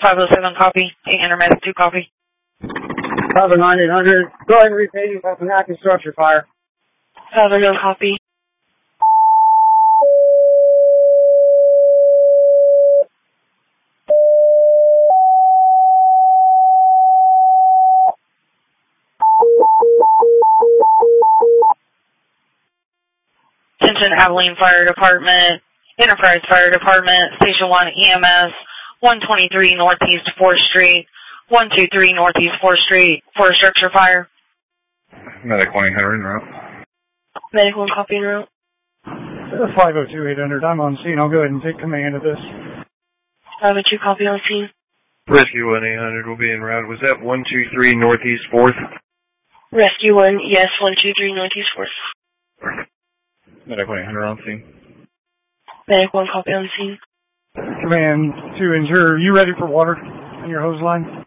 507 copy. 800 medic 2 copy. 509-800. Go ahead and repay from an active structure fire. 509 copy. Attention Abilene Fire Department, Enterprise Fire Department, Station 1 EMS, 123 Northeast 4th Street, 123 Northeast 4th Street for a structure fire. Medic 1-800 en route. Medic 1 copy en route. 502-800. I'm on scene. I'll go ahead and take command of this. 502 copy on scene. Rescue 1-800 will be en route. Was that 123 Northeast 4th? Rescue 1, yes, 123 Northeast 4th. Medic 1-800 on scene. Medic 1 copy on scene. Command 2 Interior, you ready for water on your hose line?